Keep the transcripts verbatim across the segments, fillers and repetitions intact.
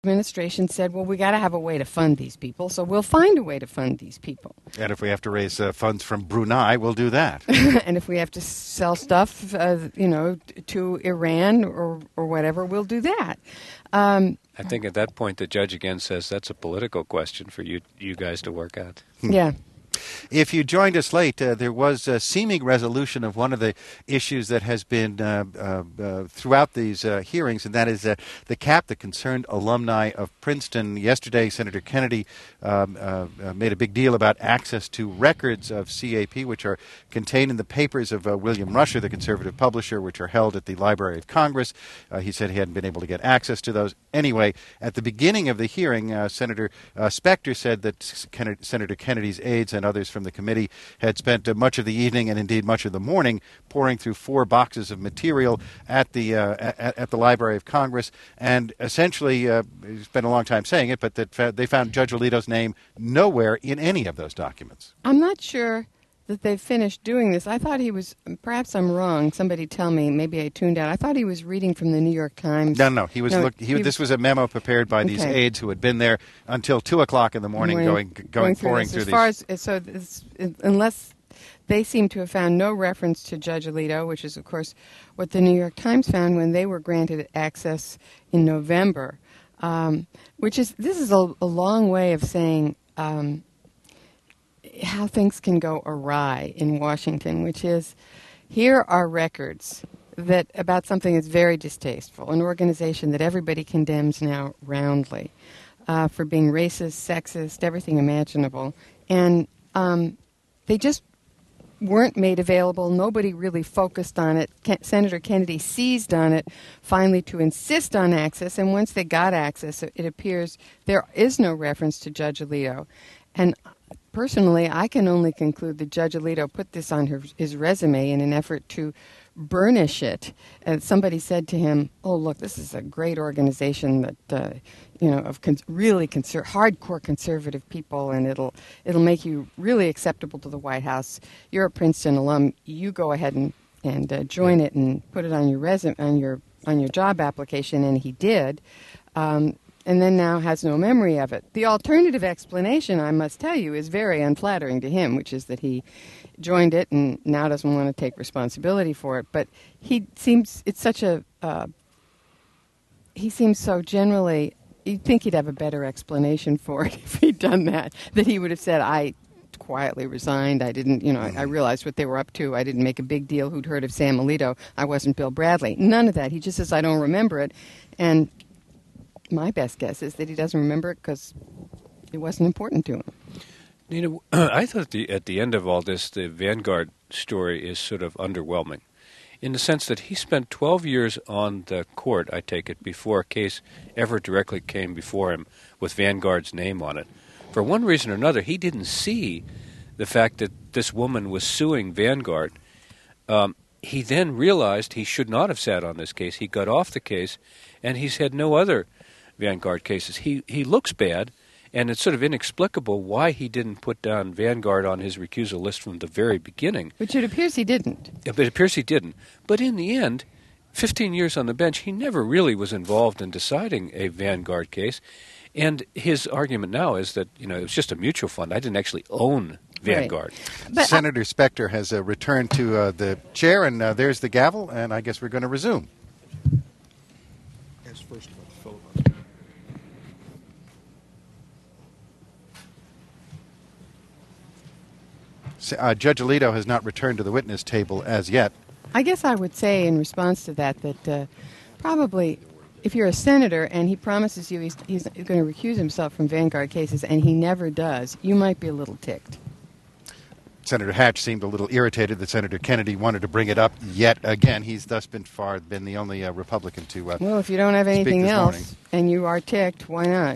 administration said, well, we got to have a way to fund these people, so we'll find a way to fund these people. And if we have to raise uh, funds from Brunei, we'll do that. And if we have to sell stuff, uh, you know, to Iran or, or whatever, we'll do that. Um, I think at that point the judge again says that's a political question for you you guys to work out. Yeah. If you joined us late, uh, there was a seeming resolution of one of the issues that has been uh, uh, uh, throughout these uh, hearings, and that is uh, the cap that concerned alumni of Princeton. Yesterday, Senator Kennedy um, uh, uh, made a big deal about access to records of C A P, which are contained in the papers of uh, William Rusher, the conservative publisher, which are held at the Library of Congress. Uh, he said he hadn't been able to get access to those. Anyway, at the beginning of the hearing, uh, Senator uh, Specter said that Ken- Senator Kennedy's aides and others from the committee had spent uh, much of the evening and indeed much of the morning pouring through four boxes of material at the uh, at, at the Library of Congress, and essentially uh, it's been a long time saying it, but that fa- they found Judge Alito's name nowhere in any of those documents. I'm not sure that they've finished doing this. I thought he was, perhaps I'm wrong, somebody tell me, maybe I tuned out. I thought he was reading from the New York Times. No, no, he was. No, look, he, he this was a memo prepared by these Okay. aides who had been there until two o'clock in the morning, Morning, going going, through pouring this. through as these. far as, so this, unless they seem to have found no reference to Judge Alito, which is, of course, what the New York Times found when they were granted access in November, um, which is, this is a, a long way of saying um, how things can go awry in Washington, which is, here are records that about something that's very distasteful, an organization that everybody condemns now roundly uh, for being racist, sexist, everything imaginable, and um, they just weren't made available. Nobody really focused on it. Ken- Senator Kennedy seized on it finally to insist on access, and once they got access, it, it appears there is no reference to Judge Alito. And personally, I can only conclude that Judge Alito put this on her, his resume in an effort to burnish it. And somebody said to him, "Oh, look, this is a great organization that uh, you know of con- really conser- hardcore conservative people, and it'll it'll make you really acceptable to the White House. You're a Princeton alum. You go ahead and and uh, join it and put it on your resume on your on your job application." And he did. Um, and then now has no memory of it. The alternative explanation, I must tell you, is very unflattering to him, which is that he joined it and now doesn't want to take responsibility for it. But he seems, it's such a, uh, he seems so generally, you'd think he'd have a better explanation for it if he'd done that, that he would have said, I quietly resigned. I didn't, you know, I, I realized what they were up to. I didn't make a big deal. Who'd heard of Sam Alito? I wasn't Bill Bradley. None of that. He just says, I don't remember it. And my best guess is that he doesn't remember it because it wasn't important to him. You know, I thought the, at the end of all this, the Vanguard story is sort of underwhelming in the sense that he spent twelve years on the court, I take it, before a case ever directly came before him with Vanguard's name on it. For one reason or another, he didn't see the fact that this woman was suing Vanguard. Um, he then realized he should not have sat on this case. He got off the case, and he's had no other Vanguard cases. He he looks bad, and it's sort of inexplicable why he didn't put down Vanguard on his recusal list from the very beginning. Which it appears he didn't. But it appears he didn't. But in the end, fifteen years on the bench, he never really was involved in deciding a Vanguard case. And his argument now is that, you know, it was just a mutual fund. I didn't actually own Vanguard. Right. But Senator Specter has uh, returned to uh, the chair, and uh, there's the gavel, and I guess we're going to resume. Yes, first of all, filibuster. Uh, Judge Alito has not returned to the witness table as yet. I guess I would say in response to that that uh, probably if you're a senator and he promises you he's, he's going to recuse himself from Vanguard cases and he never does, you might be a little ticked. Senator Hatch seemed a little irritated that Senator Kennedy wanted to bring it up yet again. He's thus been far been the only uh, Republican to uh, Well, if you don't have anything this else morning. and you are ticked, why not?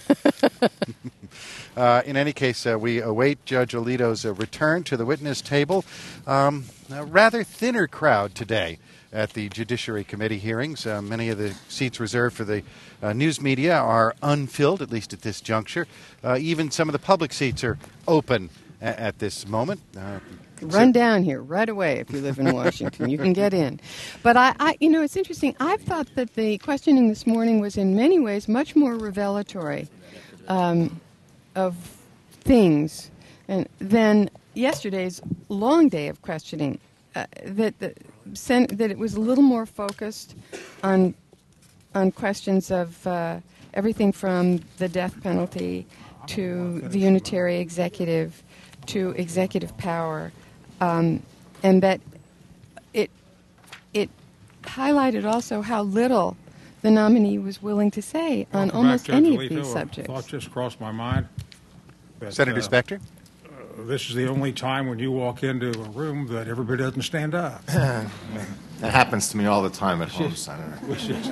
Uh, in any case, uh, we await Judge Alito's uh, return to the witness table. Um, a rather thinner crowd today at the Judiciary Committee hearings. Uh, many of the seats reserved for the uh, news media are unfilled, at least at this juncture. Uh, even some of the public seats are open a- at this moment. Uh, run down here right away if you live in Washington. You can get in. But, I, I, you know, it's interesting. I've thought that the questioning this morning was in many ways much more revelatory um, of things and, than yesterday's long day of questioning. Uh, that, the, sen- that it was a little more focused on on questions of uh, everything from the death penalty to the unitary executive to executive power, um, and that it it highlighted also how little the nominee was willing to say on Welcome almost back, any Judge of Alito. these subjects. A thought just crossed my mind. That, Senator uh, Specter? uh, this is the only time when you walk into a room that everybody doesn't stand up. That happens to me all the time at home, Senator. Which is,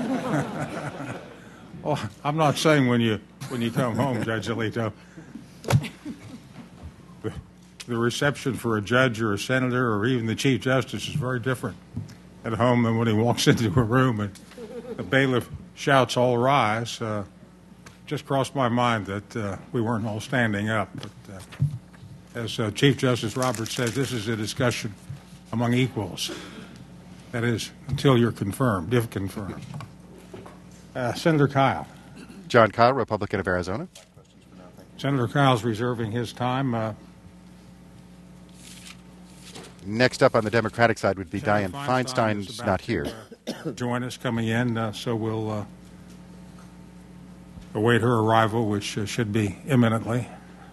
oh, I'm not saying when you when you come home, Judge Alito. The, the reception for a judge or a senator or even the Chief Justice is very different at home than when he walks into a room and the bailiff shouts, "All rise." Uh, just crossed my mind that uh, we weren't all standing up. But uh, as uh, Chief Justice Roberts said, this is a discussion among equals. That is, until you're confirmed, if confirmed. Uh, Senator Kyle. John Kyle, Republican of Arizona. Senator Kyle's reserving his time. Uh, Next up on the Democratic side would be Senator Dianne Feinstein is Feinstein's about not to, here. uh, join us coming in, uh, so we'll uh, await her arrival, which uh, should be imminently.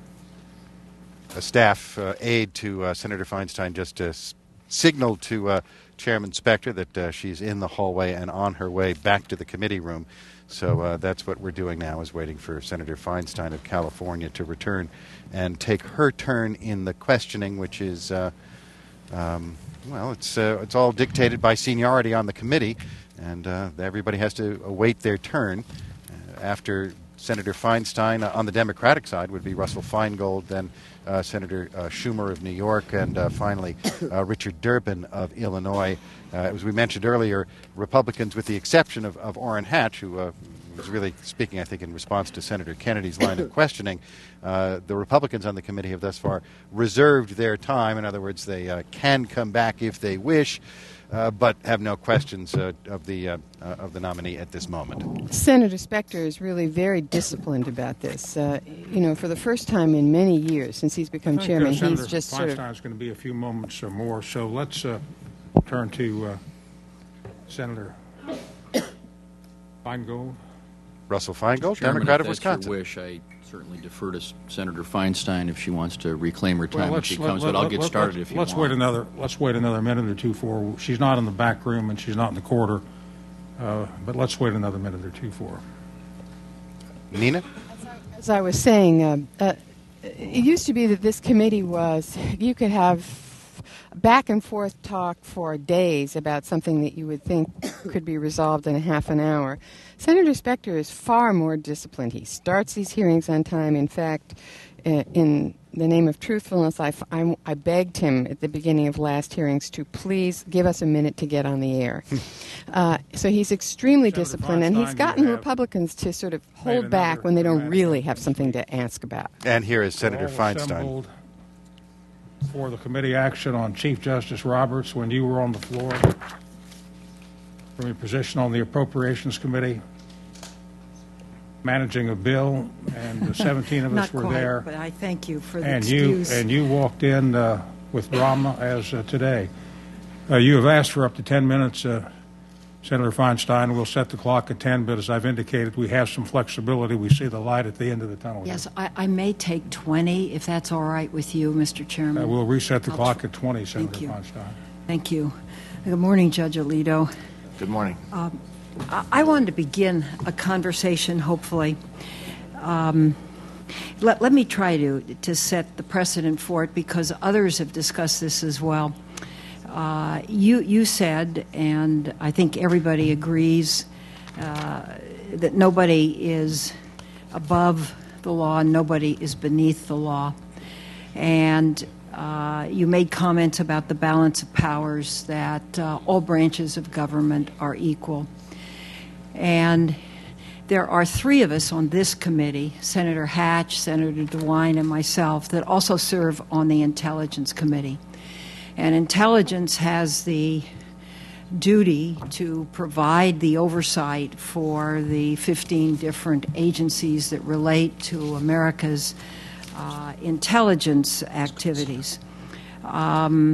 A staff uh, aide to uh, Senator Feinstein just uh, s- signaled to uh, Chairman Specter that uh, she's in the hallway and on her way back to the committee room. So uh, that's what we're doing now, is waiting for Senator Feinstein of California to return and take her turn in the questioning, which is, uh, um, well, it's uh, it's all dictated by seniority on the committee, and uh, everybody has to await their turn. Uh, after Senator Feinstein uh, on the Democratic side would be Russell Feingold, then uh, Senator uh, Schumer of New York, and uh, finally uh, Richard Durbin of Illinois. Uh, as we mentioned earlier, Republicans, with the exception of, of Orrin Hatch, who uh, was really speaking, I think, in response to Senator Kennedy's line of questioning, uh, the Republicans on the committee have thus far reserved their time. In other words, they uh, can come back if they wish, uh, but have no questions uh, of the uh, uh, of the nominee at this moment. Senator Specter is really very disciplined about this. Uh, you know, for the first time in many years since he's become I think, chairman, uh, he's Senator just sort of... Feinstein's going to be a few moments or more, so let's uh, turn to uh, Senator Feingold. Russell Feingold, Chairman, Democrat if of that's Wisconsin. your wish, I certainly defer to S- Senator Feinstein if she wants to reclaim her time when let's- she let- comes, let- but I'll let- get let- started let's- if you let's want. wait another. Let's wait another minute or two for her. She's not in the back room and she's not in the corridor, uh, but let's wait another minute or two for her. Nina? As I was saying, uh, uh, it used to be that this committee was, you could have back and forth talk for days about something that you would think could be resolved in a half an hour. Senator Specter is far more disciplined. He starts these hearings on time. In fact, uh, in the name of truthfulness, I, f- I, I begged him at the beginning of last hearings to please give us a minute to get on the air. uh, so he's extremely Senator disciplined, and he's Feinstein, gotten you have Republicans to sort of made hold back another when they don't dramatic really have entrance. something to ask about. And here is Senator All Feinstein. assembled for the committee action on Chief Justice Roberts when you were on the floor from your position on the Appropriations Committee, managing a bill, and the seventeen of us Not were quite, there. but I thank you for the And you excuse. and you walked in uh, with drama as uh, today. Uh, you have asked for up to ten minutes, uh, Senator Feinstein. We'll set the clock at ten, but as I've indicated, we have some flexibility. We see the light at the end of the tunnel. Yes, I, I may take twenty, if that's all right with you, Mister Chairman. Uh, we'll reset the I'll clock tr- at twenty, Senator Thank you. Feinstein. Thank you. Good morning, Judge Alito. Good morning. I, I wanted to begin a conversation, hopefully. Um, let, let me try to, to set the precedent for it, because others have discussed this as well. Uh, you, you said, and I think everybody agrees, uh, that nobody is above the law and nobody is beneath the law. And uh, you made comments about the balance of powers, that uh, all branches of government are equal. And there are three of us on this committee, Senator Hatch, Senator DeWine, and myself, that also serve on the Intelligence Committee. And intelligence has the duty to provide the oversight for the fifteen different agencies that relate to America's uh, intelligence activities. Um,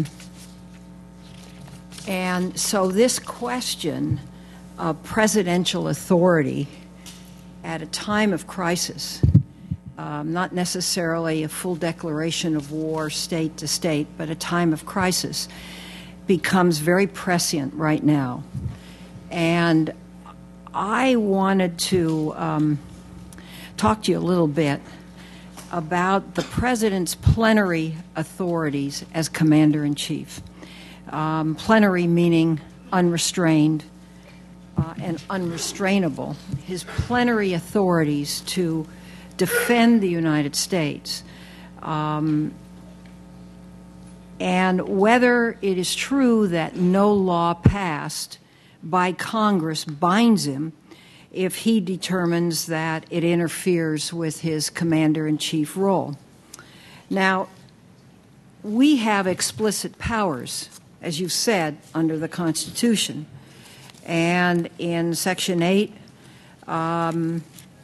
and so this question of presidential authority at a time of crisis, um, not necessarily a full declaration of war state to state, but a time of crisis, becomes very prescient right now. And I wanted to um, talk to you a little bit about the President's plenary authorities as Commander-in-Chief. Um, plenary meaning unrestrained uh, and unrestrainable. His plenary authorities to defend the United States. Um, And whether it is true that no law passed by Congress binds him if he determines that it interferes with his commander-in-chief role. Now, we have explicit powers, as you've said, under the Constitution. And in Section eight, um,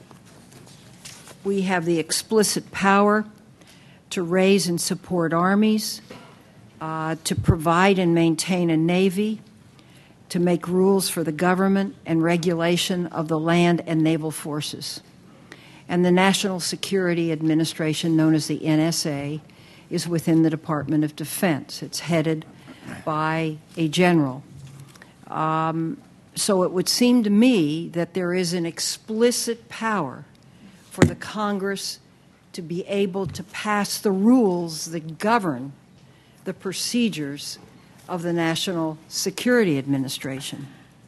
we have the explicit power to raise and support armies, Uh, to provide and maintain a navy, to make rules for the government and regulation of the land and naval forces. And the National Security Administration, known as the N S A, is within the Department of Defense. It's headed by a general. Um, so it would seem to me that there is an explicit power for the Congress to be able to pass the rules that govern the procedures of the National Security Administration.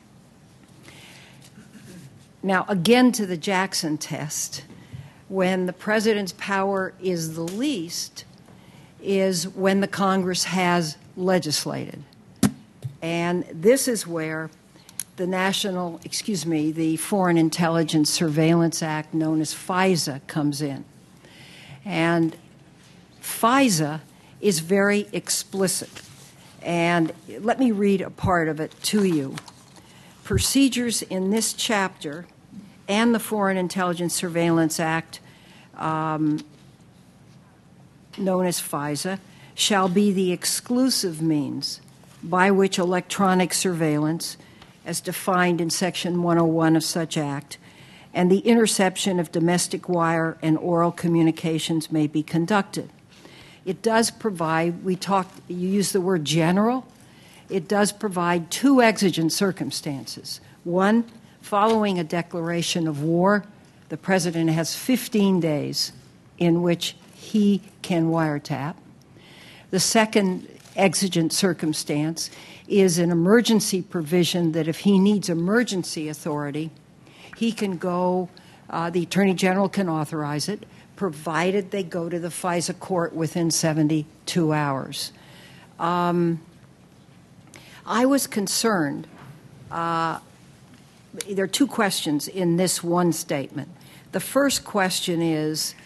Now, again to the Jackson test, when the President's power is the least is when the Congress has legislated. And this is where the National, excuse me, the Foreign Intelligence Surveillance Act, known as FISA, comes in. And FISA is very explicit. And let me read a part of it to you. Procedures in this chapter and the Foreign Intelligence Surveillance Act, um, known as FISA, shall be the exclusive means by which electronic surveillance, as defined in Section one oh one of such act, and the interception of domestic wire and oral communications may be conducted. It does provide, we talked, you used the word general, it does provide two exigent circumstances. One, following a declaration of war, the President has fifteen days in which he can wiretap. The second exigent circumstance is an emergency provision that if he needs emergency authority, he can go, uh, the Attorney General can authorize it, provided they go to the FISA court within seventy-two hours. Um, I was concerned. Uh, there are two questions in this one statement. The first question is,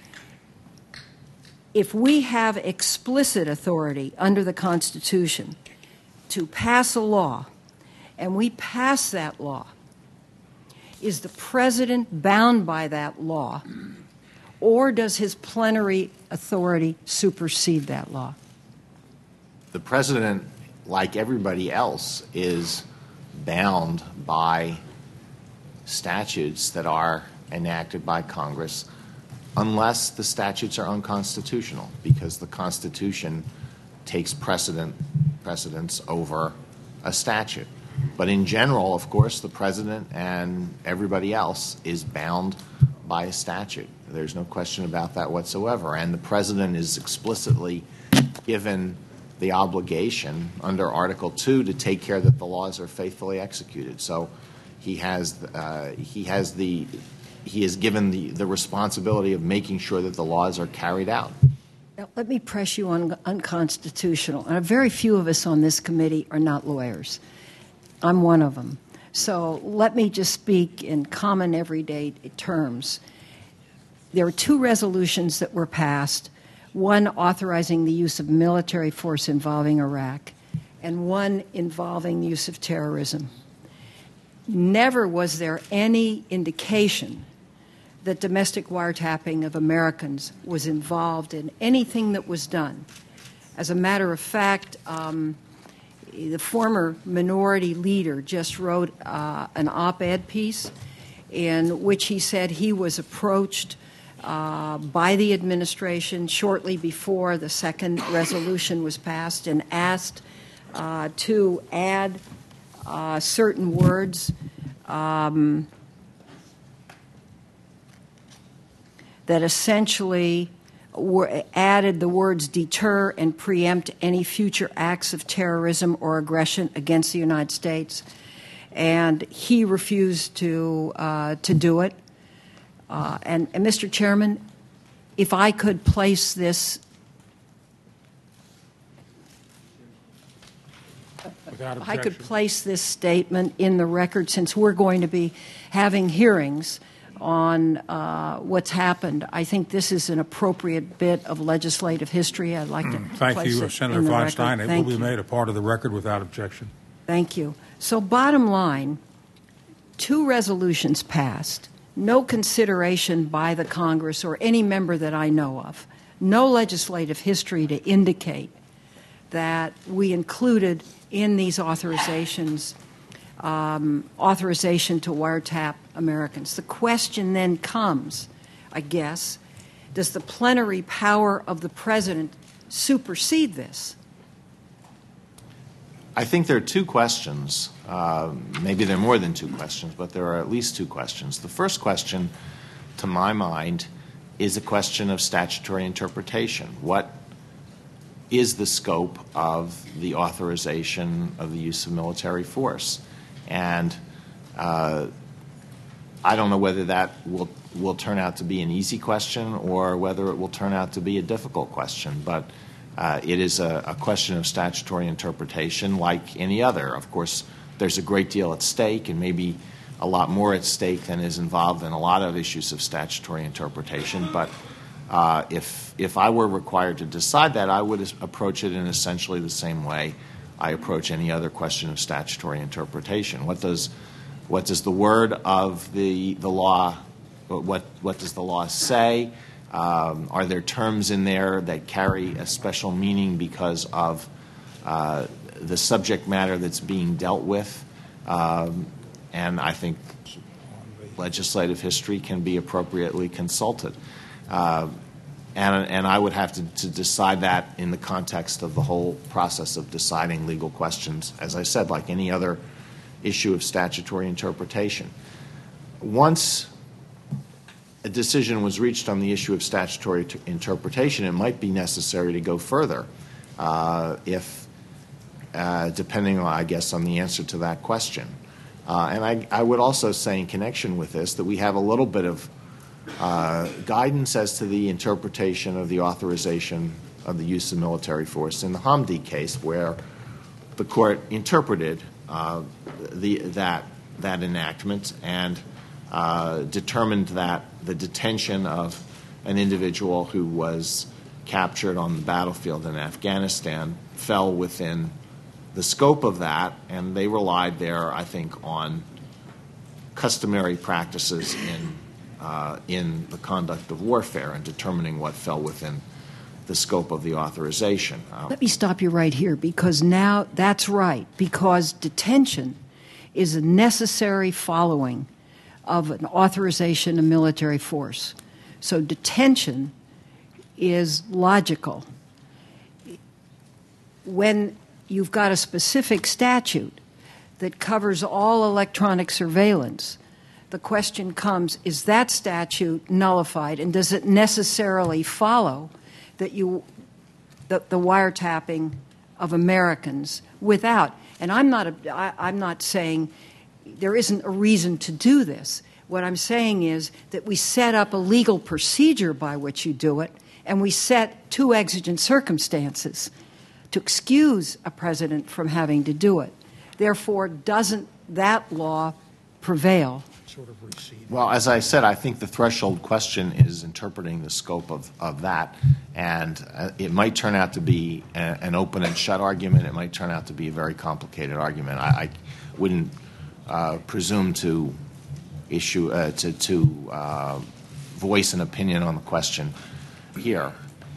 if we have explicit authority under the Constitution to pass a law, and we pass that law, is the President bound by that law, or does his plenary authority supersede that law? The President, like everybody else, is bound by statutes that are enacted by Congress unless the statutes are unconstitutional, because the Constitution takes precedent, precedence over a statute. But in general, of course, the President and everybody else is bound by a statute. There's no question about that whatsoever. And the President is explicitly given the obligation under Article two to take care that the laws are faithfully executed. So he has uh, he has the he is given the, the responsibility of making sure that the laws are carried out. Now, let me press you on unconstitutional. And very few of us on this committee are not lawyers. I'm one of them. So let me just speak in common everyday terms. There are two resolutions that were passed, one authorizing the use of military force involving Iraq, and one involving the use of terrorism. Never was there any indication that domestic wiretapping of Americans was involved in anything that was done. As a matter of fact, um, the former minority leader just wrote uh, an op-ed piece in which he said he was approached uh, by the administration shortly before the second resolution was passed and asked uh, to add uh, certain words um, that essentially were added the words deter and preempt any future acts of terrorism or aggression against the United States. And he refused to uh, to do it. Uh, and, and, Mister Chairman, if I could place this Without if I objection. could place this statement in the record, since we're going to be having hearings on uh, what's happened, I think this is an appropriate bit of legislative history. I'd like to Thank place you, it Senator in the Feinstein. record. It Thank will be you. made a part of the record without objection. Thank you. So bottom line, two resolutions passed, no consideration by the Congress or any member that I know of, no legislative history to indicate that we included in these authorizations um, authorization to wiretap Americans. The question then comes, I guess, does the plenary power of the President supersede this? I think there are two questions. Uh, maybe there are more than two questions, but there are at least two questions. The first question, to my mind, is a question of statutory interpretation. What is the scope of the authorization of the use of military force? And uh, I don't know whether that will will turn out to be an easy question or whether it will turn out to be a difficult question. But uh, it is a, a question of statutory interpretation like any other. Of course, there's a great deal at stake and maybe a lot more at stake than is involved in a lot of issues of statutory interpretation. But uh, if if I were required to decide that, I would approach it in essentially the same way I approach any other question of statutory interpretation. What does what does the word of the the law what what does the law say? Um, are there terms in there that carry a special meaning because of uh, the subject matter that's being dealt with? Um, and I think legislative history can be appropriately consulted. Uh, And, and I would have to, to decide that in the context of the whole process of deciding legal questions, as I said, like any other issue of statutory interpretation. Once a decision was reached on the issue of statutory t- interpretation, it might be necessary to go further uh, if, uh, depending on, I guess, on the answer to that question. Uh, and I, I would also say in connection with this that we have a little bit of Uh, guidance as to the interpretation of the authorization of the use of military force in the Hamdi case, where the court interpreted uh, the, that that enactment and uh, determined that the detention of an individual who was captured on the battlefield in Afghanistan fell within the scope of that, and they relied there, I think, on customary practices in Uh, in the conduct of warfare and determining what fell within the scope of the authorization. Uh, Let me stop you right here, because now that's right, because detention is a necessary following of an authorization of military force. So detention is logical. When you've got a specific statute that covers all electronic surveillance, the question comes, is that statute nullified, and does it necessarily follow that you, the, the wiretapping of Americans without, and I'm not, a, I, I'm not saying there isn't a reason to do this. What I'm saying is that we set up a legal procedure by which you do it, and we set two exigent circumstances to excuse a president from having to do it. Therefore, doesn't that law prevail sort of receded. Well, as I said, I think the threshold question is interpreting the scope of, of that, and uh, it might turn out to be a, an open and shut argument. It might turn out to be a very complicated argument. I, I wouldn't uh, presume to issue uh, to to uh, voice an opinion on the question here.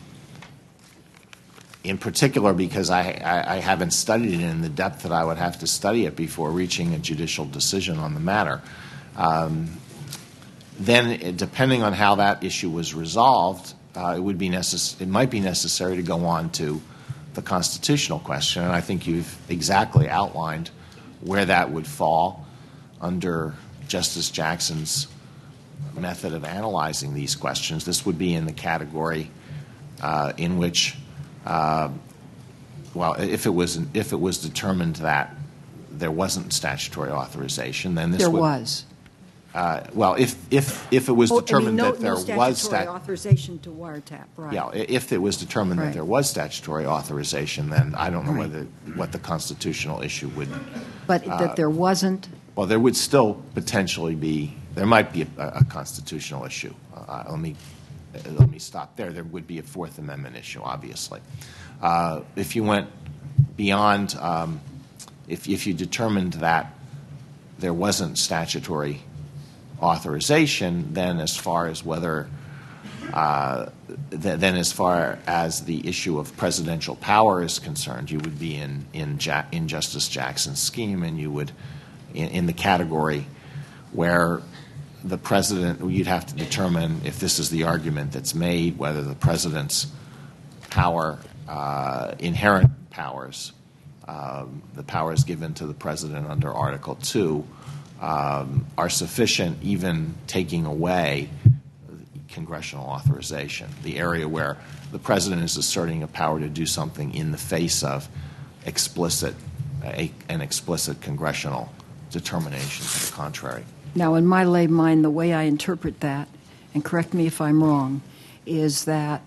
In particular, because I, I, I haven't studied it in the depth that I would have to study it before reaching a judicial decision on the matter. Um, then, depending on how that issue was resolved, uh, it would be necess- it might be necessary to go on to the constitutional question. And I think you've exactly outlined where that would fall under Justice Jackson's method of analyzing these questions. This would be in the category uh, in which Uh, well, if it was if it was determined that there wasn't statutory authorization, then this there would, was. Uh, well, if if if it was Oh, determined I mean, no, that there no was statutory stat- authorization to wiretap, right? yeah, if it was determined Right. that there was statutory authorization, then I don't know Right. whether what the constitutional issue would. But that there wasn't. Well, there would still potentially be. There might be a, a constitutional issue. Uh, let me. Let me stop there. There would be a Fourth Amendment issue, obviously. Uh, if you went beyond, um, if, if you determined that there wasn't statutory authorization, then as far as whether, uh, th- then as far as the issue of presidential power is concerned, you would be in in, ja- in Justice Jackson's scheme, and you would in, in the category where the president, you'd have to determine if this is the argument that's made, whether the president's power, uh, inherent powers, um, the powers given to the president under Article two, um, are sufficient, even taking away congressional authorization, the area where the president is asserting a power to do something in the face of explicit, a, an explicit congressional determination to the contrary. Now, in my lay mind, the way I interpret that, and correct me if I'm wrong, is that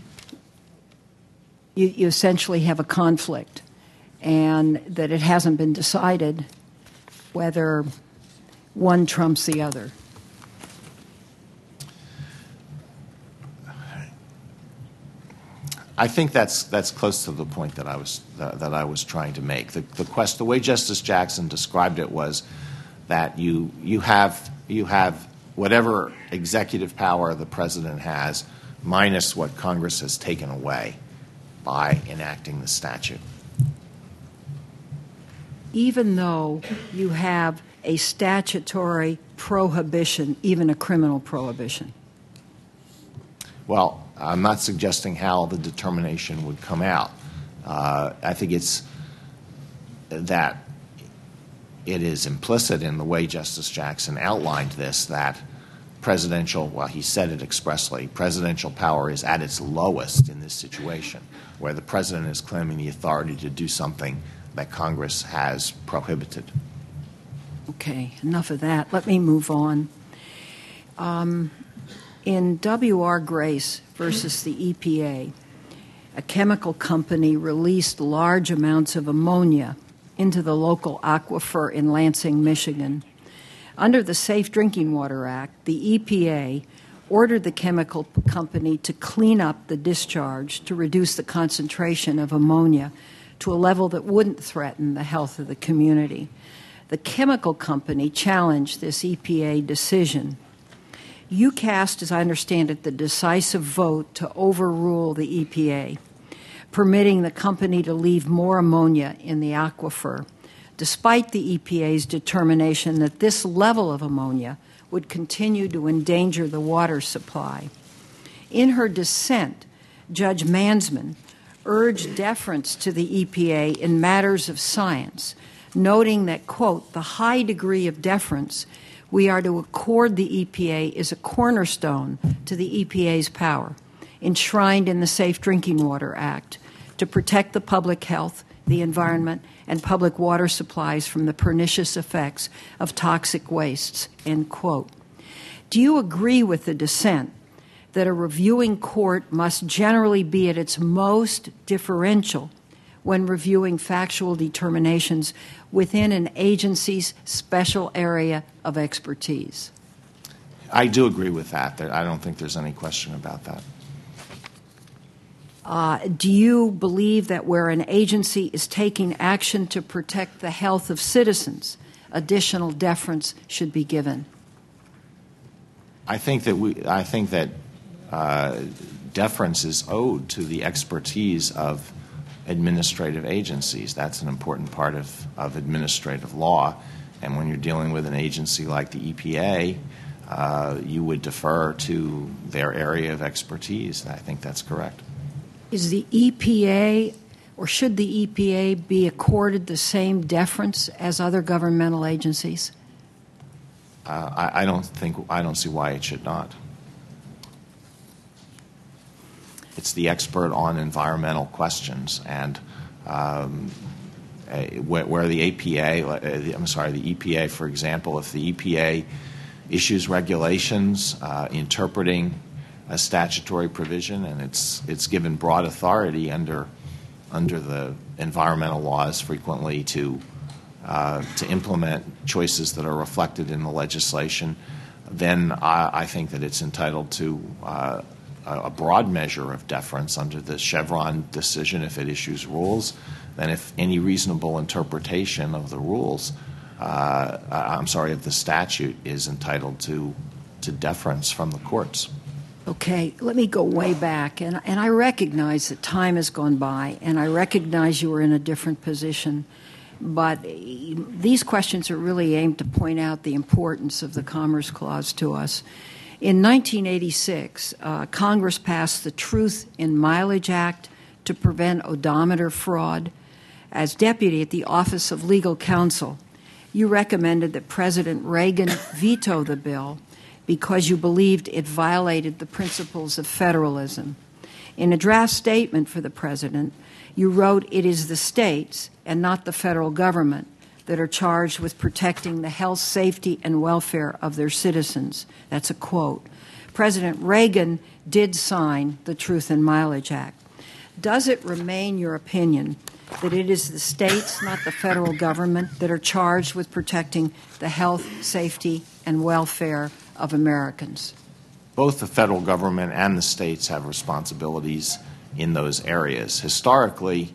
you, you essentially have a conflict, and that it hasn't been decided whether one trumps the other. I think that's that's close to the point that I was uh, that I was trying to make. The, the quest, the way Justice Jackson described it was that you you have you have whatever executive power the president has, minus what Congress has taken away by enacting the statute. Even though you have a statutory prohibition, even a criminal prohibition. Well, I'm not suggesting how the determination would come out. Uh, I think it's that it is implicit in the way Justice Jackson outlined this that presidential, well, he said it expressly, presidential power is at its lowest in this situation, where the president is claiming the authority to do something that Congress has prohibited. Okay, enough of that. Let me move on. Um, in W R Grace versus the E P A, a chemical company released large amounts of ammonia into the local aquifer in Lansing, Michigan. Under the Safe Drinking Water Act, the E P A ordered the chemical company to clean up the discharge to reduce the concentration of ammonia to a level that wouldn't threaten the health of the community. The chemical company challenged this E P A decision. You cast, as I understand it, the decisive vote to overrule the E P A, permitting the company to leave more ammonia in the aquifer, despite the E P A's determination that this level of ammonia would continue to endanger the water supply. In her dissent, Judge Mansman urged deference to the E P A in matters of science, noting that, quote, the high degree of deference we are to accord the E P A is a cornerstone to the E P A's power, enshrined in the Safe Drinking Water Act, to protect the public health, the environment, and public water supplies from the pernicious effects of toxic wastes, end quote. Do you agree with the dissent that a reviewing court must generally be at its most differential when reviewing factual determinations within an agency's special area of expertise? I do agree with that. I don't think there's any question about that. Uh, do you believe that where an agency is taking action to protect the health of citizens, additional deference should be given? I think that we. I think that uh, deference is owed to the expertise of administrative agencies. That's an important part of, of administrative law. And when you're dealing with an agency like the E P A, uh, you would defer to their area of expertise. And I think that's correct. Is the E P A, or should the E P A be accorded the same deference as other governmental agencies? Uh, I, I don't think I don't see why it should not. It's the expert on environmental questions, and um, uh, where, where the A P A, uh, the, I'm sorry, the E P A, for example, if the E P A issues regulations uh, interpreting a statutory provision, and it's it's given broad authority under under the environmental laws frequently to uh, to implement choices that are reflected in the legislation, then I, I think that it's entitled to uh, a broad measure of deference under the Chevron decision if it issues rules. Then, if any reasonable interpretation of the rules, uh, I'm sorry, of the statute is entitled to to deference from the courts. Okay, let me go way back, and, and I recognize that time has gone by, and I recognize you are in a different position, but these questions are really aimed to point out the importance of the Commerce Clause to us. In nineteen eighty-six, uh, Congress passed the Truth in Mileage Act to prevent odometer fraud. As deputy at the Office of Legal Counsel, you recommended that President Reagan veto the bill because you believed it violated the principles of federalism. In a draft statement for the president, you wrote, "It is the states and not the federal government that are charged with protecting the health, safety, and welfare of their citizens." That's a quote. President Reagan did sign the Truth in Mileage Act. Does it remain your opinion that it is the states, not the federal government, that are charged with protecting the health, safety, and welfare of Americans? Both the federal government and the states have responsibilities in those areas. Historically,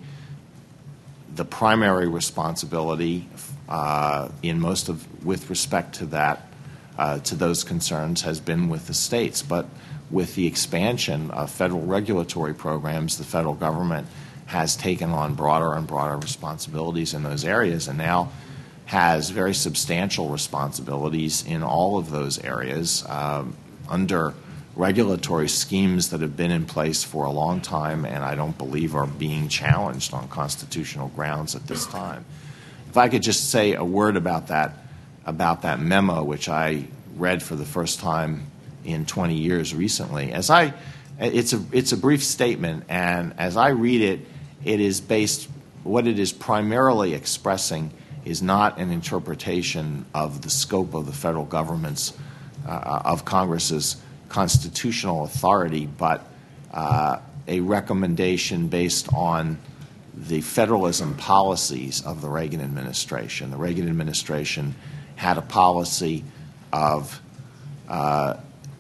the primary responsibility uh, in most of, with respect to that, uh, to those concerns, has been with the states. But with the expansion of federal regulatory programs, the federal government has taken on broader and broader responsibilities in those areas, and now has very substantial responsibilities in all of those areas um, under regulatory schemes that have been in place for a long time and I don't believe are being challenged on constitutional grounds at this time. If I could just say a word about that, about that memo, which I read for the first time in twenty years recently. As I, it's a it's a brief statement, and as I read it, it is based. What it is primarily expressing is not an interpretation of the scope of the federal government's uh, of Congress's constitutional authority, but uh, a recommendation based on the federalism policies of the Reagan administration. The Reagan administration had a policy of uh,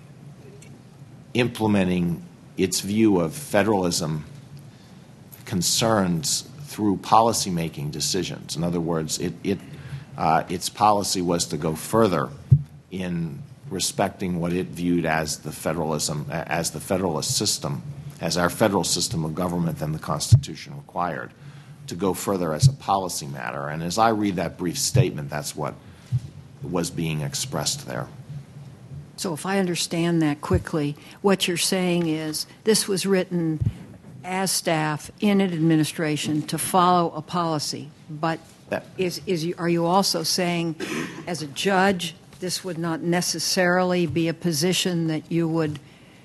implementing its view of federalism concerns through policymaking decisions. In other words, it, it, uh, its policy was to go further in respecting what it viewed as the federalism, as the federalist system, as our federal system of government than the Constitution required, to go further as a policy matter. And as I read that brief statement, that's what was being expressed there. So if I understand that quickly, what you're saying is this was written as staff in an administration to follow a policy, but that, is, is, are you also saying as a judge this would not necessarily be a position that you would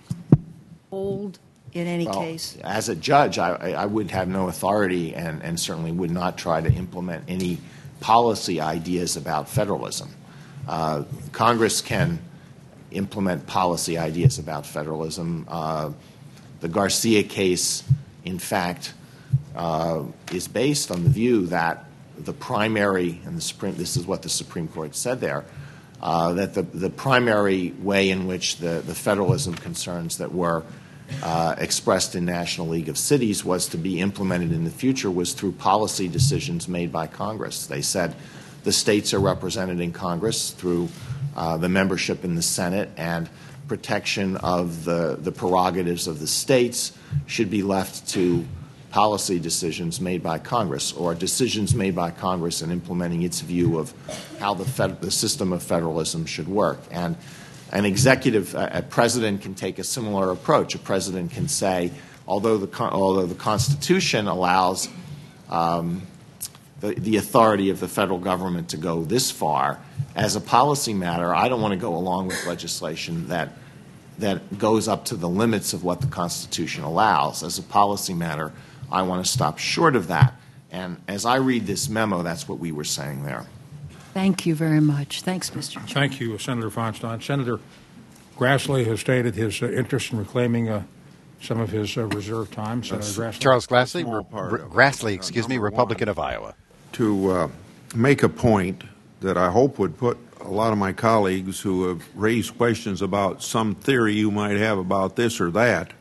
hold in any well, case? As a judge, I, I would have no authority and, and certainly would not try to implement any policy ideas about federalism. Uh, Congress can implement policy ideas about federalism. Uh, the Garcia case, in fact, uh, is based on the view that the primary, and the Supreme, this is what the Supreme Court said there, uh, that the, the primary way in which the, the federalism concerns that were uh, expressed in National League of Cities was to be implemented in the future was through policy decisions made by Congress. They said the states are represented in Congress through uh, the membership in the Senate, and protection of the, the prerogatives of the states should be left to policy decisions made by Congress, or decisions made by Congress in implementing its view of how the, fed, the system of federalism should work. And an executive, a, a president can take a similar approach. A president can say, although the, although the Constitution allows um, the, the authority of the federal government to go this far, as a policy matter, I don't want to go along with legislation that that goes up to the limits of what the Constitution allows. As a policy matter, I want to stop short of that. And as I read this memo, that's what we were saying there. Thank you very much. Thanks, Mister Chairman. Thank you, Senator Feinstein. Senator Grassley has stated his uh, interest in reclaiming uh, some of his uh, reserve time. Senator Grassley. Charles Grassley, Re- Re- Grassley, excuse me, Republican one, of Iowa. To uh, make a point that I hope would put a lot of my colleagues who have raised questions about some theory you might have about this or that,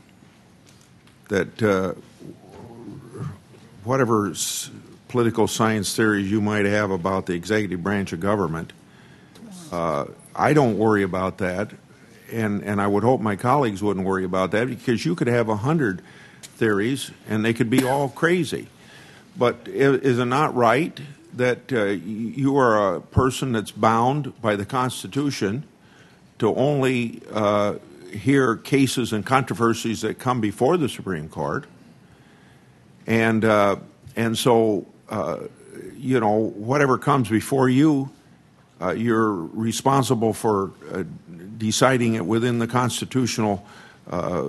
that uh, whatever s- political science theories you might have about the executive branch of government, uh, I don't worry about that, and, and I would hope my colleagues wouldn't worry about that, because you could have a hundred theories and they could be all crazy. But is it not right that uh, you are a person that's bound by the Constitution to only uh, hear cases and controversies that come before the Supreme Court? And uh, and so, uh, you know, whatever comes before you, uh, you're responsible for uh, deciding it within the constitutional uh,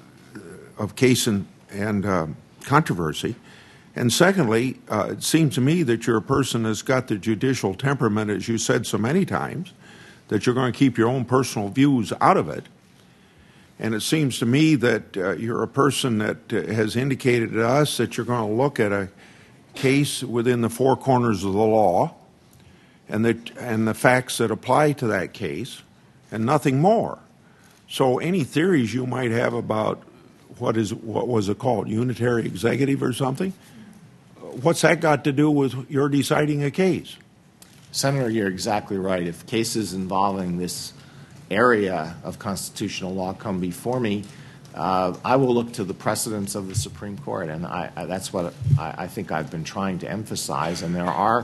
of case and, and uh, controversy. And secondly, uh, it seems to me that you're a person that's got the judicial temperament, as you said so many times, that you're going to keep your own personal views out of it. And it seems to me that uh, you're a person that uh, has indicated to us that you're going to look at a case within the four corners of the law and that and the facts that apply to that case and nothing more. So any theories you might have about what is what was it called, unitary executive or something, what's that got to do with your deciding a case? Senator, you're exactly right. If cases involving this area of constitutional law come before me, uh, I will look to the precedents of the Supreme Court, and I, I, that's what I, I think I've been trying to emphasize. And there are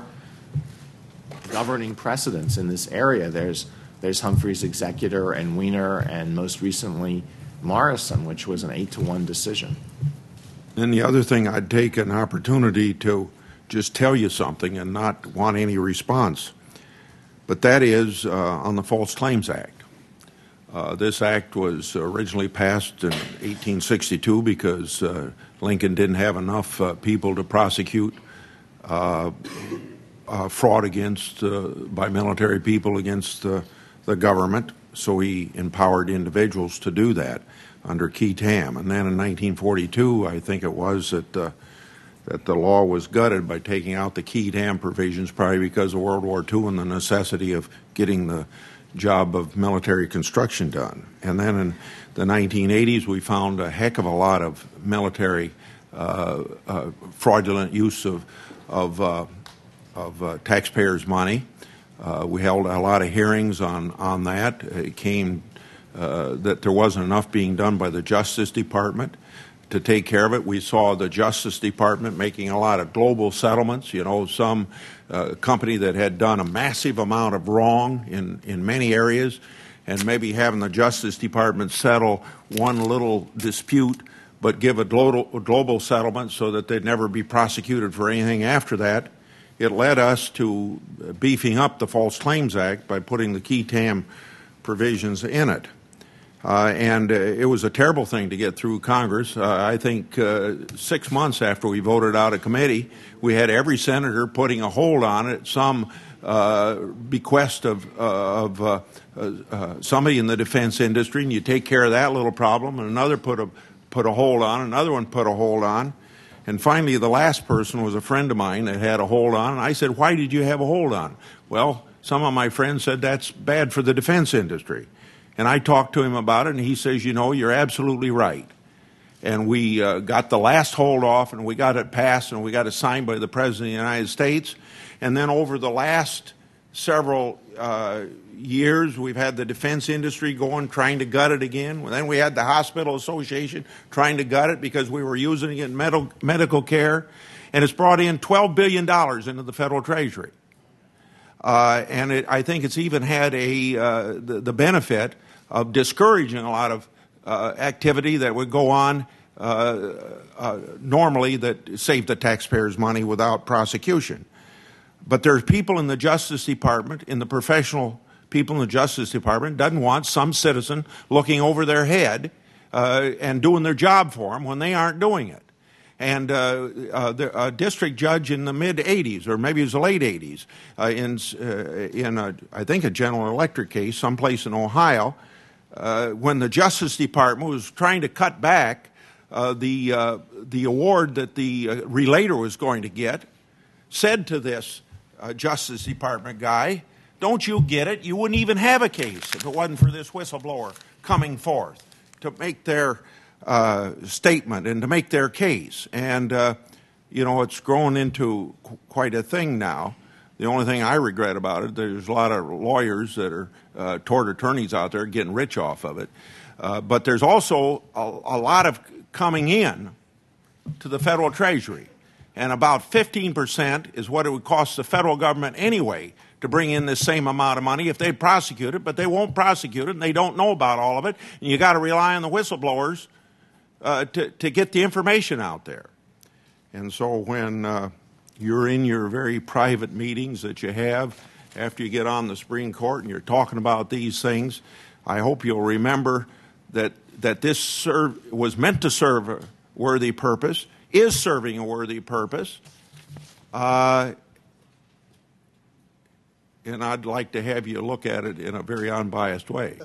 governing precedents in this area. There's there's Humphrey's Executor and Wiener, and most recently Morrison, which was an eight to one decision. And the other thing, I'd take an opportunity to just tell you something and not want any response, but that is uh, on the False Claims Act. Uh, this act was originally passed in eighteen sixty-two because uh, Lincoln didn't have enough uh, people to prosecute uh, uh, fraud against uh, by military people against uh, the government, so he empowered individuals to do that under Key Tam. And then in nineteen forty-two, I think it was, that uh, that the law was gutted by taking out the Key Tam provisions, probably because of World War Two and the necessity of getting the job of military construction done. And then in the nineteen eighties, we found a heck of a lot of military uh, uh, fraudulent use of of, uh, of uh, taxpayers' money. Uh, we held a lot of hearings on on that. It came uh, that there wasn't enough being done by the Justice Department to take care of it. We saw the Justice Department making a lot of global settlements. You know, some uh, company that had done a massive amount of wrong in, in many areas, and maybe having the Justice Department settle one little dispute, but give a global, a global settlement so that they'd never be prosecuted for anything after that. It led us to beefing up the False Claims Act by putting the Key Tam provisions in it. Uh, and uh, it was a terrible thing to get through Congress. Uh, I think uh, six months after we voted out of committee, we had every senator putting a hold on it, some uh, bequest of, uh, of uh, uh, somebody in the defense industry, and you take care of that little problem, and another put a, put a hold on, another one put a hold on. And finally, the last person was a friend of mine that had a hold on. And I said, why did you have a hold on? Well, some of my friends said that's bad for the defense industry. And I talked to him about it, and he says, you know, you're absolutely right. And we uh, got the last hold off, and we got it passed, and we got it signed by the President of the United States. And then over the last several uh, years, we've had the defense industry going, trying to gut it again. Then we had the Hospital Association trying to gut it because we were using it in medical, medical care. And it's brought in twelve billion dollars into the federal treasury. Uh, and it, I think it's even had a uh, the, the benefit of discouraging a lot of uh, activity that would go on uh, uh, normally that saved the taxpayers' money without prosecution. But there's people in the Justice Department, in the professional people in the Justice Department, doesn't want some citizen looking over their head uh, and doing their job for them when they aren't doing it. And uh, uh, the, a district judge in the mid-eighties, or maybe it was the late eighties, uh, in, uh, in a, I think a General Electric case, someplace in Ohio, uh, when the Justice Department was trying to cut back uh, the, uh, the award that the uh, relator was going to get, said to this uh, Justice Department guy, don't you get it? You wouldn't even have a case if it wasn't for this whistleblower coming forth to make their Uh, statement and to make their case. And, uh, you know, it's grown into qu- quite a thing now. The only thing I regret about it, there's a lot of lawyers that are uh, tort attorneys out there getting rich off of it. Uh, but there's also a, a lot of coming in to the federal treasury. And about fifteen percent is what it would cost the federal government anyway to bring in the same amount of money if they prosecute it, but they won't prosecute it and they don't know about all of it. And you got to rely on the whistleblowers Uh, to, to get the information out there. And so when uh, you're in your very private meetings that you have after you get on the Supreme Court and you're talking about these things, I hope you'll remember that, that this serve, was meant to serve a worthy purpose, is serving a worthy purpose, uh, and I'd like to have you look at it in a very unbiased way.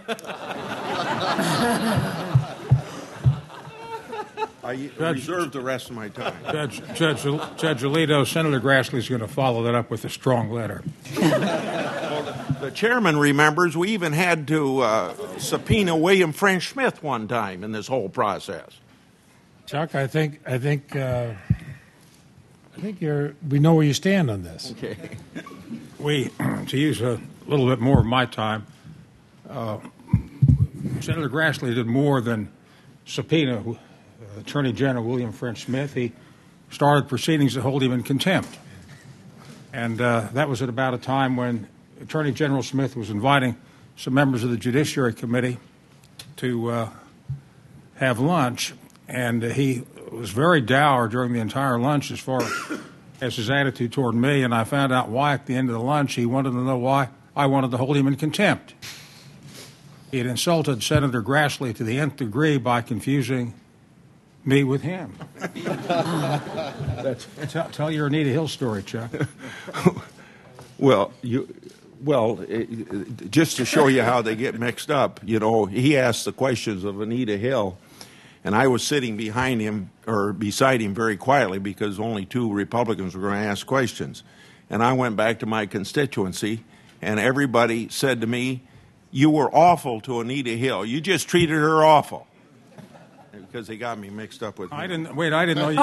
I reserve the rest of my time. Judge, Judge, Judge Alito, Senator Grassley is going to follow that up with a strong letter. Well, the chairman remembers we even had to uh, subpoena William French Smith one time in this whole process. Chuck, I think I think uh, I think you're. We know where you stand on this. Okay. We, to use a little bit more of my time, uh, Senator Grassley did more than subpoena Attorney General William French Smith. He started proceedings to hold him in contempt. And uh, that was at about a time when Attorney General Smith was inviting some members of the Judiciary Committee to uh, have lunch. And uh, he was very dour during the entire lunch as far as his attitude toward me. And I found out why at the end of the lunch. He wanted to know why I wanted to hold him in contempt. He had insulted Senator Grassley to the nth degree by confusing me with him. That's, tell, tell your Anita Hill story, Chuck. Well, you, well, it, it, just to show you how they get mixed up, you know, he asked the questions of Anita Hill, and I was sitting behind him or beside him very quietly because only two Republicans were going to ask questions. And I went back to my constituency, and everybody said to me, "You were awful to Anita Hill. You just treated her awful." Because they got me mixed up with. I didn't wait. I didn't know you.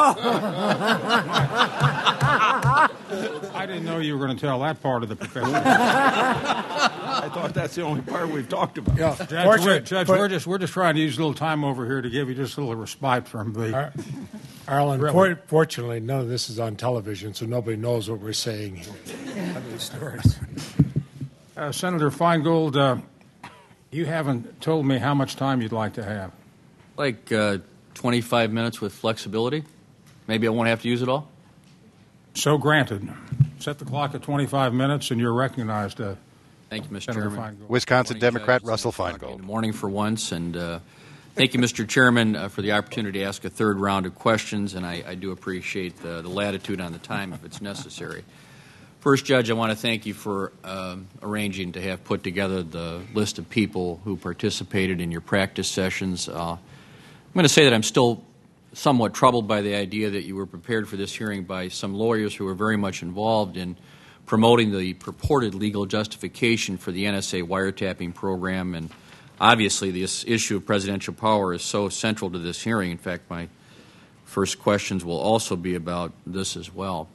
I didn't know you were going to tell that part of the profession. I thought that's the only part we've talked about. Yeah, Judge, we're, Judge we're just we're just trying to use a little time over here to give you just a little respite from the. Ar- Arlen, Really? for, fortunately, none of this is on television, so nobody knows what we're saying here. These stories. Uh, Senator Feingold, uh, you haven't told me how much time you'd like to have. Like uh, twenty-five minutes with flexibility. Maybe I won't have to use it all. So granted. Set the clock at twenty-five minutes, and you're recognized. Uh, Thank you, Mister Senator Chairman. Feingold. Wisconsin Morning, Democrat Judge. Russell Good Feingold. morning for once, and uh, thank you, Mister Chairman, uh, for the opportunity to ask a third round of questions, and I, I do appreciate the, the latitude on the time if it's necessary. First, Judge, I want to thank you for um, arranging to have put together the list of people who participated in your practice sessions. Uh, I'm going to say that I'm still somewhat troubled by the idea that you were prepared for this hearing by some lawyers who were very much involved in promoting the purported legal justification for the N S A wiretapping program. And obviously, this issue of presidential power is so central to this hearing. In fact, my first questions will also be about this as well.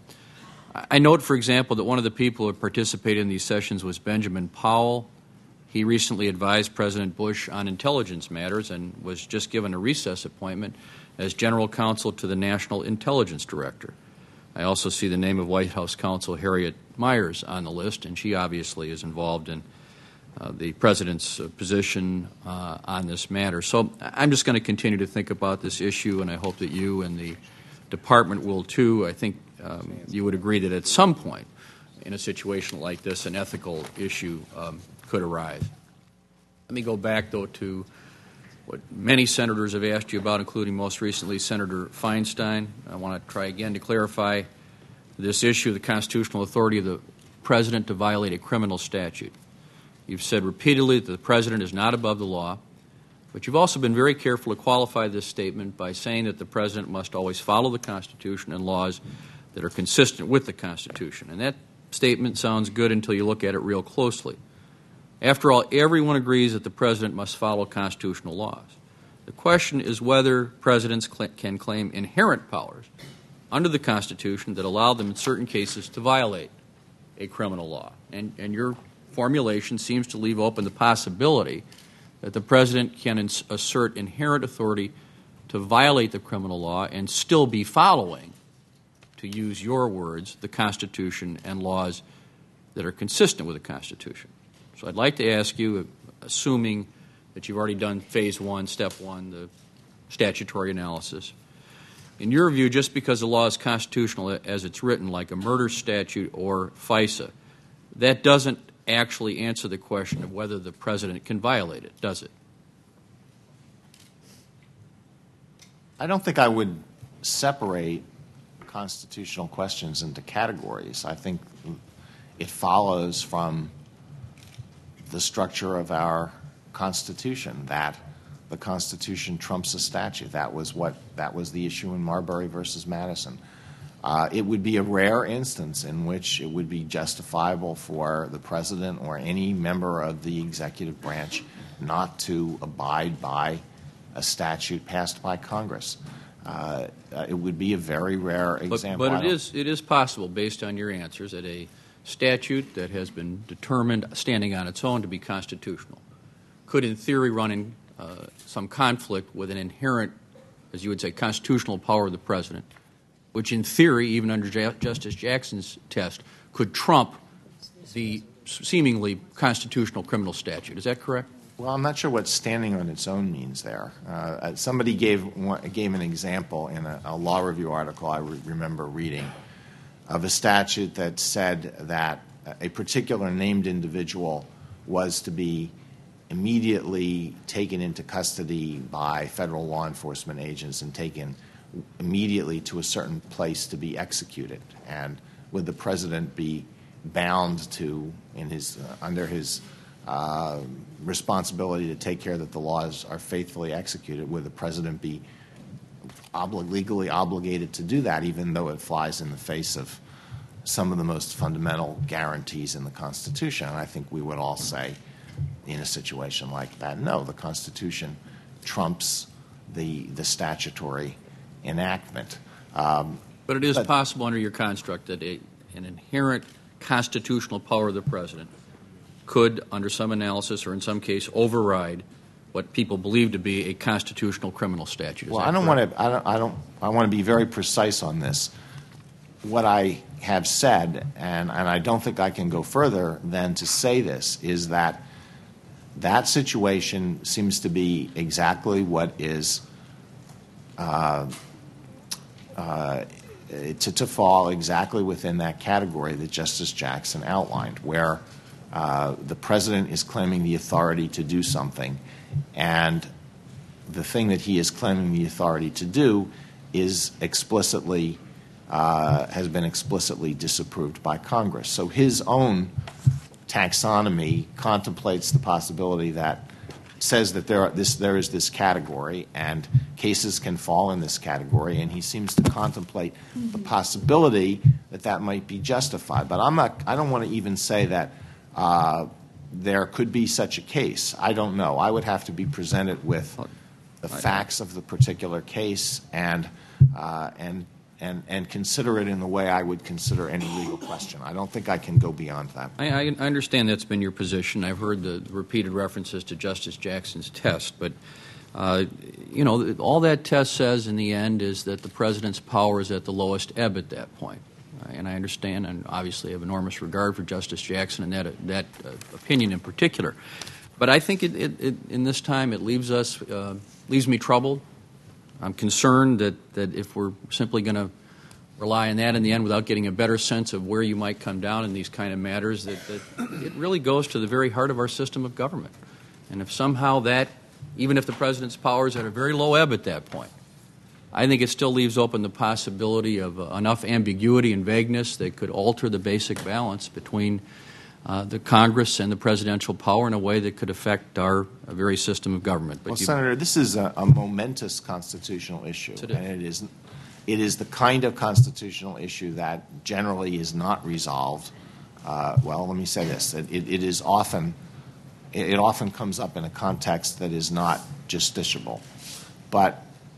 I note, for example, that one of the people who participated in these sessions was Benjamin Powell. He recently advised President Bush on intelligence matters and was just given a recess appointment as general counsel to the National Intelligence Director. I also see the name of White House counsel Harriet Miers on the list, and she obviously is involved in uh, the President's uh, position uh, on this matter. So I'm just going to continue to think about this issue, and I hope that you and the Department will too. I think um, you would agree that at some point in a situation like this, an ethical issue um, could arise. Let me go back, though, to what many senators have asked you about, including most recently Senator Feinstein. I want to try again to clarify this issue of the constitutional authority of the President to violate a criminal statute. You've said repeatedly that the President is not above the law, but you've also been very careful to qualify this statement by saying that the President must always follow the Constitution and laws that are consistent with the Constitution. And that statement sounds good until you look at it real closely. After all, everyone agrees that the President must follow constitutional laws. The question is whether presidents cl- can claim inherent powers under the Constitution that allow them in certain cases to violate a criminal law. And, and your formulation seems to leave open the possibility that the President can ins- assert inherent authority to violate the criminal law and still be following, to use your words, the Constitution and laws that are consistent with the Constitution. So I'd like to ask you, assuming that you've already done phase one, step one, the statutory analysis, in your view, just because the law is constitutional as it's written, like a murder statute or FISA, that doesn't actually answer the question of whether the President can violate it, does it? I don't think I would separate constitutional questions into categories. I think it follows from the structure of our Constitution that the Constitution trumps a statute. That was what that was the issue in Marbury versus Madison. Uh, it would be a rare instance in which it would be justifiable for the President or any member of the executive branch not to abide by a statute passed by Congress. Uh, uh, it would be a very rare example. But, but it is it is possible, based on your answers, that a statute that has been determined standing on its own to be constitutional could, in theory, run in uh, some conflict with an inherent, as you would say, constitutional power of the President, which, in theory, even under J- Justice Jackson's test, could trump the seemingly constitutional criminal statute. Is that correct? Well, I'm not sure what standing on its own means there. Uh, somebody gave one, gave an example in a, a law review article I re- remember reading of a statute that said that a particular named individual was to be immediately taken into custody by federal law enforcement agents and taken immediately to a certain place to be executed. And would the President be bound to, in his uh, under his uh, responsibility to take care that the laws are faithfully executed? Would the President be obli- legally obligated to do that, even though it flies in the face of some of the most fundamental guarantees in the Constitution? And I think we would all say, in a situation like that, no, the Constitution trumps the the statutory enactment. Um, but it is but, possible under your construct that a, an inherent constitutional power of the President could, under some analysis or in some case, override what people believe to be a constitutional criminal statute. Is well, I don't want to. I don't. I don't. I want to be very precise on this. What I have said, and, and I don't think I can go further than to say this, is that that situation seems to be exactly what is uh, uh, to, to fall exactly within that category that Justice Jackson outlined, where uh, the President is claiming the authority to do something, and the thing that he is claiming the authority to do is explicitly uh, has been explicitly disapproved by Congress. So his own taxonomy contemplates the possibility that says that there are this there is this category and cases can fall in this category, and he seems to contemplate the possibility that that might be justified. But I'm not. I don't want to even say that uh, there could be such a case. I don't know. I would have to be presented with the facts of the particular case and uh, and. And, and consider it in the way I would consider any legal question. I don't think I can go beyond that. I, I understand that's been your position. I've heard the repeated references to Justice Jackson's test, but uh, you know, all that test says in the end is that the president's power is at the lowest ebb at that point. Uh, and I understand, and obviously have enormous regard for Justice Jackson and that that uh, opinion in particular. But I think it, it, it, in this time it leaves us uh, leaves me troubled. I'm concerned that, that if we're simply going to rely on that in the end without getting a better sense of where you might come down in these kind of matters, that, that it really goes to the very heart of our system of government. And if somehow that, even if the president's power is at a very low ebb at that point, I think it still leaves open the possibility of uh, enough ambiguity and vagueness that could alter the basic balance between Uh, the Congress and the presidential power in a way that could affect our uh, very system of government. But well, Senator, this is a, a momentous constitutional issue, it and it is, it is the kind of constitutional issue that generally is not resolved. Uh, well, let me say this: it, it, it is often, it, it often comes up in a context that is not justiciable. But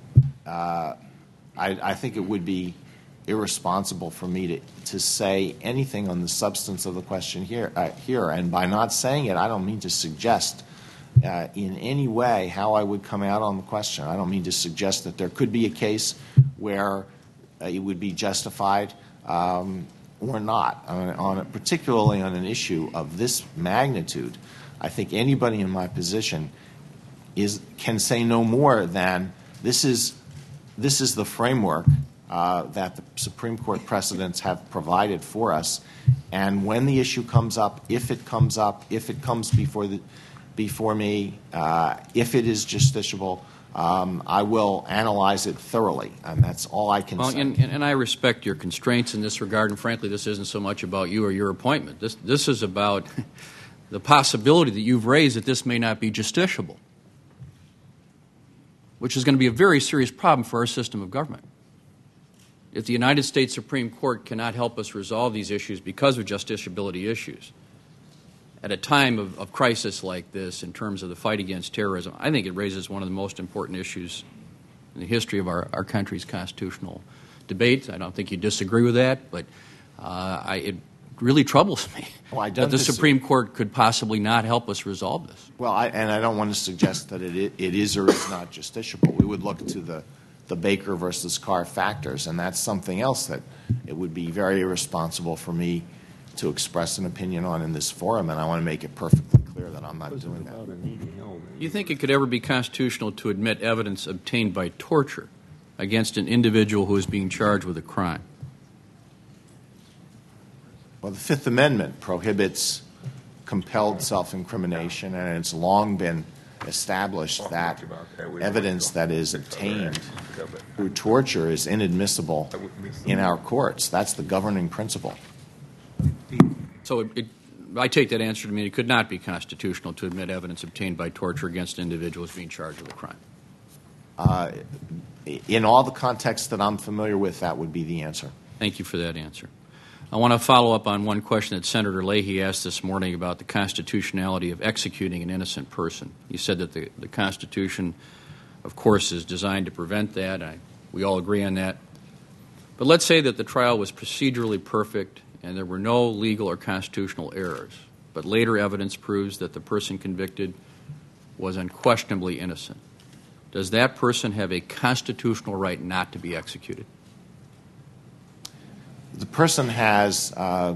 uh, I, I think it would be irresponsible for me to, to say anything on the substance of the question here, uh, here. And by not saying it, I don't mean to suggest uh, in any way how I would come out on the question. I don't mean to suggest that there could be a case where uh, it would be justified um, or not. On, on a, particularly on an issue of this magnitude, I think anybody in my position is can say no more than this is this is the framework Uh, that the Supreme Court precedents have provided for us, and when the issue comes up, if it comes up, if it comes before the before me, uh, if it is justiciable, um, I will analyze it thoroughly, and that's all I can well, say. And, and I respect your constraints in this regard, and frankly, this isn't so much about you or your appointment. This this is about the possibility that you've raised that this may not be justiciable, which is going to be a very serious problem for our system of government. If the United States Supreme Court cannot help us resolve these issues because of justiciability issues at a time of, of crisis like this in terms of the fight against terrorism, I think it raises one of the most important issues in the history of our, our country's constitutional debates. I don't think you disagree with that, but uh, I, it really troubles me well, I that the dis- Supreme Court could possibly not help us resolve this. Well, I, and I don't want to suggest that it, it is or is not justiciable. We would look to the the Baker versus Carr factors, and that's something else that it would be very irresponsible for me to express an opinion on in this forum, and I want to make it perfectly clear that I'm not doing that. Do you think it could ever be constitutional to admit evidence obtained by torture against an individual who is being charged with a crime? Well, the Fifth Amendment prohibits compelled self-incrimination, and it's long been established that evidence that is obtained through torture is inadmissible in our courts. That's the governing principle. So it, it, I take that answer to mean it could not be constitutional to admit evidence obtained by torture against individuals being charged with a crime. Uh, in all the contexts that I'm familiar with, that would be the answer. Thank you for that answer. I want to follow up on one question that Senator Leahy asked this morning about the constitutionality of executing an innocent person. He said that the, the Constitution, of course, is designed to prevent that. I, we all agree on that. But let's say that the trial was procedurally perfect and there were no legal or constitutional errors, but later evidence proves that the person convicted was unquestionably innocent. Does that person have a constitutional right not to be executed? The person has uh,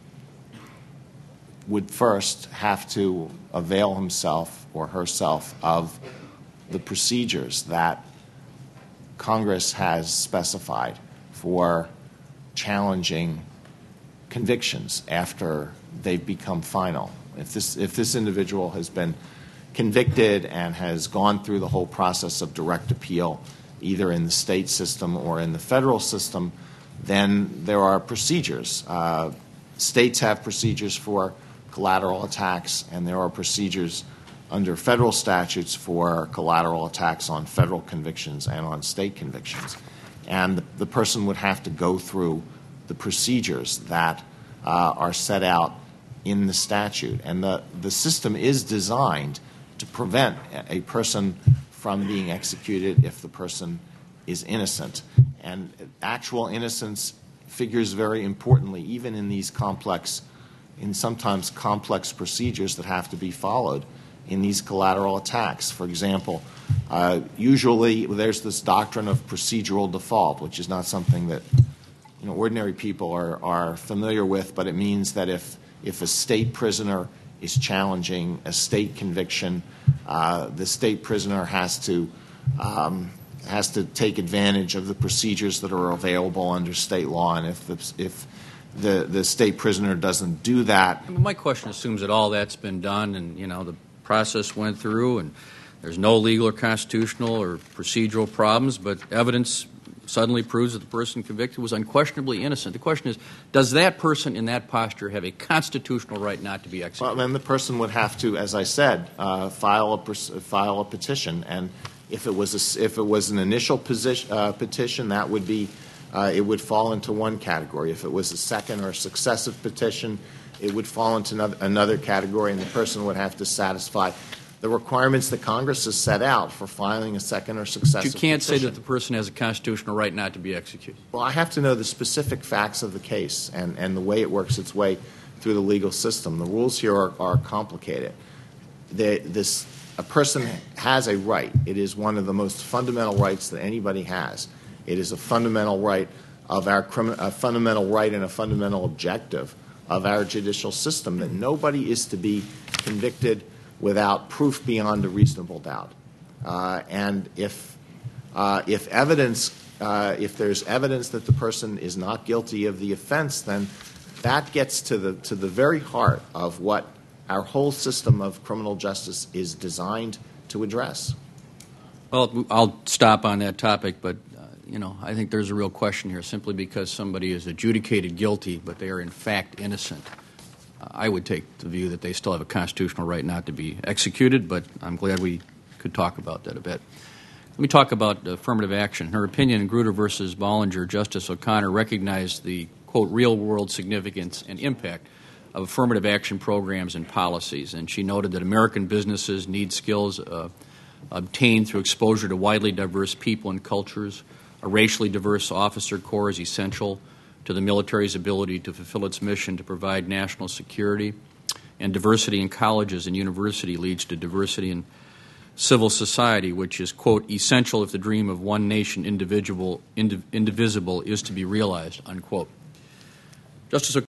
would first have to avail himself or herself of the procedures that Congress has specified for challenging convictions after they've become final. If this if this individual has been convicted and has gone through the whole process of direct appeal, either in the state system or in the federal system, then there are procedures. Uh, states have procedures for collateral attacks, and there are procedures under federal statutes for collateral attacks on federal convictions and on state convictions. And the, the person would have to go through the procedures that uh, are set out in the statute. And the, the system is designed to prevent a person from being executed if the person is innocent. And actual innocence figures very importantly, even in these complex, in sometimes complex procedures that have to be followed in these collateral attacks. For example, uh, usually there's this doctrine of procedural default, which is not something that you know, ordinary people are, are familiar with, but it means that if, if a state prisoner is challenging a state conviction, uh, the state prisoner has to um, has to take advantage of the procedures that are available under state law, and if the, if the, the state prisoner doesn't do that. I mean, my question assumes that all that's been done and, you know, the process went through and there's no legal or constitutional or procedural problems, but evidence suddenly proves that the person convicted was unquestionably innocent. The question is, does that person in that posture have a constitutional right not to be executed? Well, then the person would have to, as I said, uh, file a file a petition, and if it was a, if it was an initial position, uh, petition, that would be uh, it would fall into one category. If it was a second or successive petition, it would fall into another, another category, and the person would have to satisfy the requirements that Congress has set out for filing a second or successive But you can't petition. say that the person has a constitutional right not to be executed. Well, I have to know the specific facts of the case and, and the way it works its way through the legal system. The rules here are, are complicated. They, this, a person has a right. It is one of the most fundamental rights that anybody has. It is a fundamental right of our crimi- a fundamental right and a fundamental objective of our judicial system that nobody is to be convicted without proof beyond a reasonable doubt. Uh, and if uh, if evidence, uh, if there's evidence that the person is not guilty of the offense, then that gets to the to the very heart of what our whole system of criminal justice is designed to address. Well, I'll stop on that topic, but uh, you know, I think there's a real question here. Simply because somebody is adjudicated guilty, but they are in fact innocent, I would take the view that they still have a constitutional right not to be executed, but I'm glad we could talk about that a bit. Let me talk about affirmative action. In her opinion, in Grutter versus Bollinger, Justice O'Connor recognized the, quote, real-world significance and impact of affirmative action programs and policies, and she noted that American businesses need skills uh, obtained through exposure to widely diverse people and cultures. A racially diverse officer corps is essential to the military's ability to fulfill its mission to provide national security, and diversity in colleges and university leads to diversity in civil society, which is, quote, essential if the dream of one nation individual, indiv- indivisible is to be realized, unquote. Justice